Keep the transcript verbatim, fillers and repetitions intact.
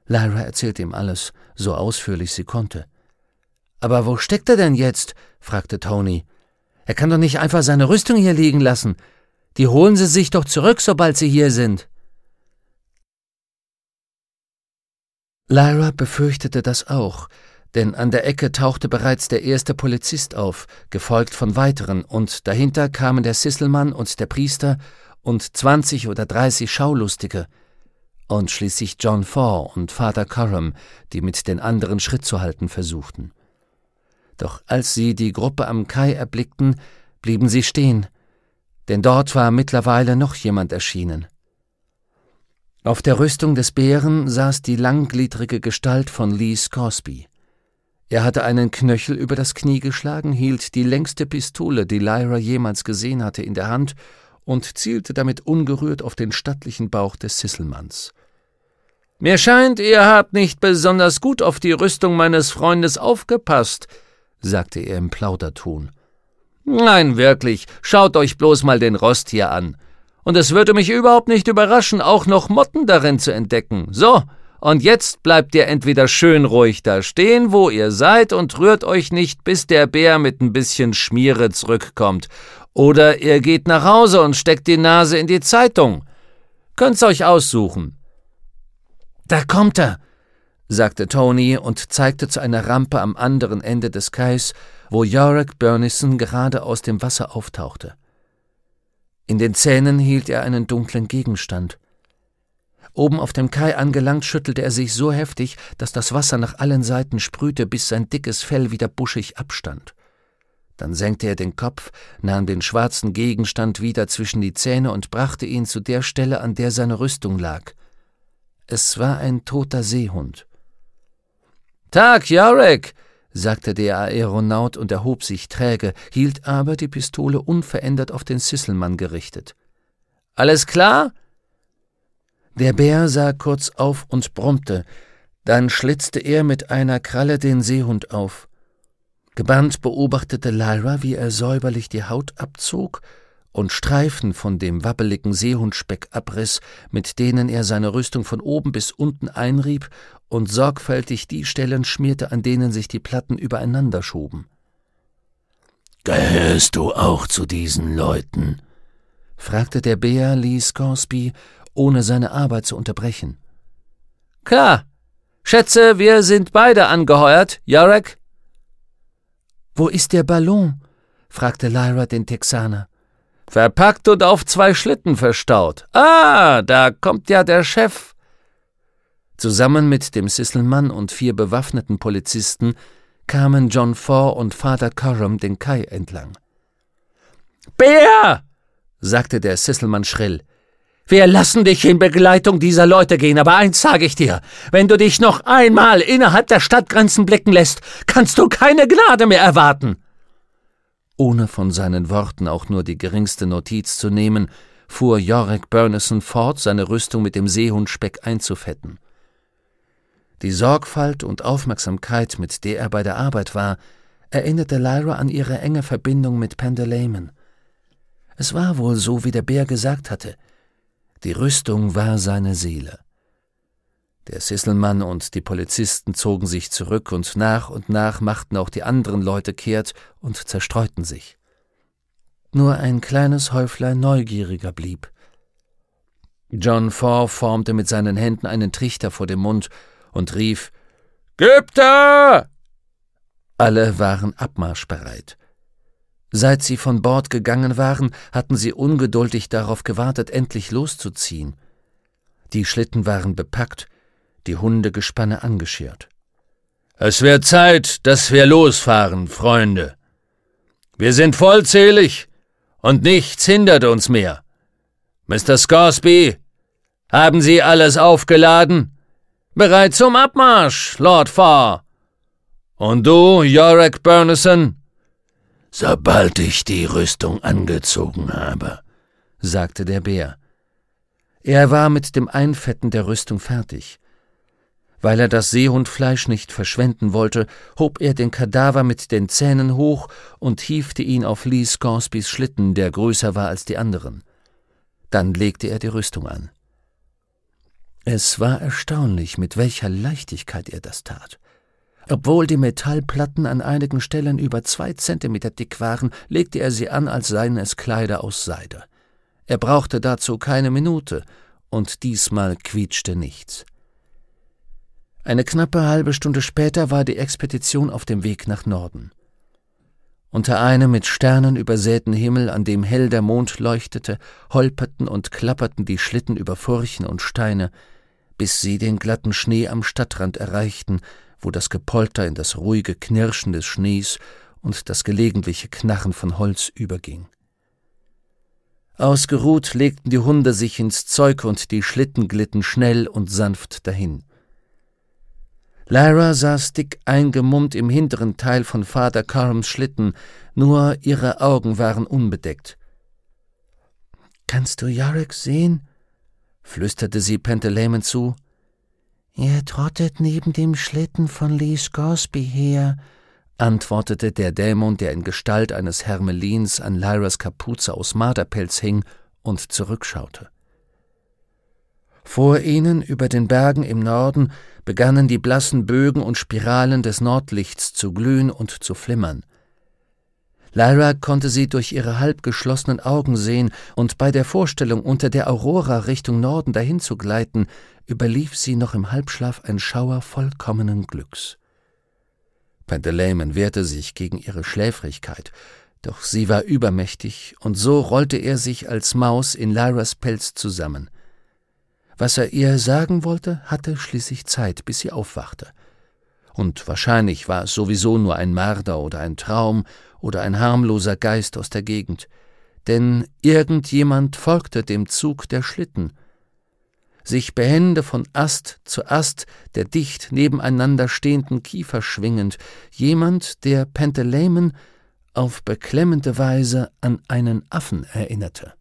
Lyra erzählte ihm alles, so ausführlich sie konnte. »Aber wo steckt er denn jetzt?« fragte Tony. »Er kann doch nicht einfach seine Rüstung hier liegen lassen. Die holen sie sich doch zurück, sobald sie hier sind.« Lyra befürchtete das auch, denn an der Ecke tauchte bereits der erste Polizist auf, gefolgt von weiteren, und dahinter kamen der Sisselmann und der Priester und zwanzig oder dreißig Schaulustige und schließlich John Fore und Father Coram, die mit den anderen Schritt zu halten versuchten. Doch als sie die Gruppe am Kai erblickten, blieben sie stehen, denn dort war mittlerweile noch jemand erschienen. Auf der Rüstung des Bären saß die langgliedrige Gestalt von Lee Scoresby. Er hatte einen Knöchel über das Knie geschlagen, hielt die längste Pistole, die Lyra jemals gesehen hatte, in der Hand und zielte damit ungerührt auf den stattlichen Bauch des Sisselmanns. »Mir scheint, ihr habt nicht besonders gut auf die Rüstung meines Freundes aufgepasst«, sagte er im Plauderton. »Nein, wirklich, schaut euch bloß mal den Rost hier an. Und es würde mich überhaupt nicht überraschen, auch noch Motten darin zu entdecken. So, und jetzt bleibt ihr entweder schön ruhig da stehen, wo ihr seid, und rührt euch nicht, bis der Bär mit ein bisschen Schmiere zurückkommt. Oder ihr geht nach Hause und steckt die Nase in die Zeitung. Könnt's euch aussuchen.« »Da kommt er«, sagte Tony und zeigte zu einer Rampe am anderen Ende des Kais, wo Iorek Byrnison gerade aus dem Wasser auftauchte. In den Zähnen hielt er einen dunklen Gegenstand. Oben auf dem Kai angelangt, schüttelte er sich so heftig, dass das Wasser nach allen Seiten sprühte, bis sein dickes Fell wieder buschig abstand. Dann senkte er den Kopf, nahm den schwarzen Gegenstand wieder zwischen die Zähne und brachte ihn zu der Stelle, an der seine Rüstung lag. Es war ein toter Seehund. »Tag, Iorek«, sagte der Aeronaut und erhob sich träge, hielt aber die Pistole unverändert auf den Sisselmann gerichtet. »Alles klar?« Der Bär sah kurz auf und brummte, dann schlitzte er mit einer Kralle den Seehund auf. Gebannt beobachtete Lyra, wie er säuberlich die Haut abzog und Streifen von dem wabbeligen Seehundspeck abriss, mit denen er seine Rüstung von oben bis unten einrieb und sorgfältig die Stellen schmierte, an denen sich die Platten übereinander schoben. »Gehörst du auch zu diesen Leuten?« fragte der Bär Lee Scoresby, ohne seine Arbeit zu unterbrechen. »Klar. Schätze, wir sind beide angeheuert, Iorek?« »Wo ist der Ballon?« fragte Lyra den Texaner. »Verpackt und auf zwei Schlitten verstaut. Ah, da kommt ja der Chef.« Zusammen mit dem Sisselmann und vier bewaffneten Polizisten kamen John Fore und Father Coram den Kai entlang. »Bär«, sagte der Sisselmann schrill, »wir lassen dich in Begleitung dieser Leute gehen, aber eins sage ich dir, wenn du dich noch einmal innerhalb der Stadtgrenzen blicken lässt, kannst du keine Gnade mehr erwarten.« Ohne von seinen Worten auch nur die geringste Notiz zu nehmen, fuhr Iorek Byrnison fort, seine Rüstung mit dem Seehundspeck einzufetten. Die Sorgfalt und Aufmerksamkeit, mit der er bei der Arbeit war, erinnerte Lyra an ihre enge Verbindung mit Pendleman. Es war wohl so, wie der Bär gesagt hatte. Die Rüstung war seine Seele. Der Sisselmann und die Polizisten zogen sich zurück, und nach und nach machten auch die anderen Leute kehrt und zerstreuten sich. Nur ein kleines Häuflein Neugieriger blieb. John Fore formte mit seinen Händen einen Trichter vor dem Mund und rief, »Gib da!« Alle waren abmarschbereit. Seit sie von Bord gegangen waren, hatten sie ungeduldig darauf gewartet, endlich loszuziehen. Die Schlitten waren bepackt, die Hundegespanne angeschirrt. »Es wird Zeit, dass wir losfahren, Freunde. Wir sind vollzählig und nichts hindert uns mehr. Mister Scoresby, haben Sie alles aufgeladen? Bereit zum Abmarsch, Lord Fore. Und du, Iorek Byrnison?« »Sobald ich die Rüstung angezogen habe«, sagte der Bär. Er war mit dem Einfetten der Rüstung fertig. Weil er das Seehundfleisch nicht verschwenden wollte, hob er den Kadaver mit den Zähnen hoch und hiefte ihn auf Lee Scoresbys Schlitten, der größer war als die anderen. Dann legte er die Rüstung an. Es war erstaunlich, mit welcher Leichtigkeit er das tat. Obwohl die Metallplatten an einigen Stellen über zwei Zentimeter dick waren, legte er sie an, als seien es Kleider aus Seide. Er brauchte dazu keine Minute, und diesmal quietschte nichts. Eine knappe halbe Stunde später war die Expedition auf dem Weg nach Norden. Unter einem mit Sternen übersäten Himmel, an dem hell der Mond leuchtete, holperten und klapperten die Schlitten über Furchen und Steine, bis sie den glatten Schnee am Stadtrand erreichten, wo das Gepolter in das ruhige Knirschen des Schnees und das gelegentliche Knarren von Holz überging. Ausgeruht legten die Hunde sich ins Zeug und die Schlitten glitten schnell und sanft dahin. Lyra saß dick eingemummt im hinteren Teil von Vater Corhams Schlitten, nur ihre Augen waren unbedeckt. »Kannst du Yorick sehen?« flüsterte sie Pantaleimon zu. »Er trottet neben dem Schlitten von Lee Scoresby her«, antwortete der Dämon, der in Gestalt eines Hermelins an Lyras Kapuze aus Marderpelz hing und zurückschaute. Vor ihnen, über den Bergen im Norden, begannen die blassen Bögen und Spiralen des Nordlichts zu glühen und zu flimmern. Lyra konnte sie durch ihre halb geschlossenen Augen sehen, und bei der Vorstellung, unter der Aurora Richtung Norden dahin zu gleiten, überlief sie noch im Halbschlaf ein Schauer vollkommenen Glücks. Pantaleimon wehrte sich gegen ihre Schläfrigkeit, doch sie war übermächtig, und so rollte er sich als Maus in Lyras Pelz zusammen. Was er ihr sagen wollte, hatte schließlich Zeit, bis sie aufwachte. Und wahrscheinlich war es sowieso nur ein Marder oder ein Traum oder ein harmloser Geist aus der Gegend, denn irgendjemand folgte dem Zug der Schlitten. Sich behende von Ast zu Ast der dicht nebeneinander stehenden Kiefer schwingend, jemand, der Pantaleimon auf beklemmende Weise an einen Affen erinnerte.